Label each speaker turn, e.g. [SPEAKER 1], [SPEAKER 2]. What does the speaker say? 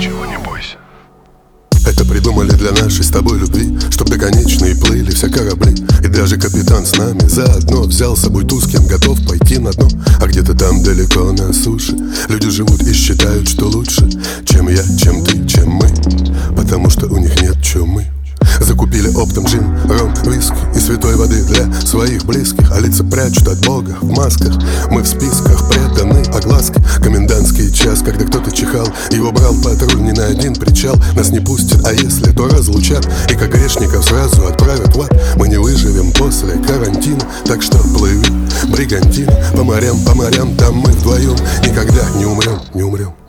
[SPEAKER 1] ничего не бойся.
[SPEAKER 2] Это придумали для нашей с тобой любви, чтоб до конечной плыли все корабли. И даже капитан с нами заодно взял с собой ту, с кем готов пойти на дно. А где-то там далеко на суше люди живут и считают, что лучше, чем я, чем ты, чем мы, потому что у них нет чумы. Закупили оптом джин, ром, виски и святой воды для своих близких, а лица прячут от Бога в масках. Мы в списках преданы огласке. Комендантский час, когда кто-то чихал, его брал патруль не на один причал. Нас не пустят, а если, то разлучат, и как грешников сразу отправят в ад. Мы не выживем после карантина, так что плыви, бригантина, по морям, там мы вдвоем никогда не умрем, не умрем.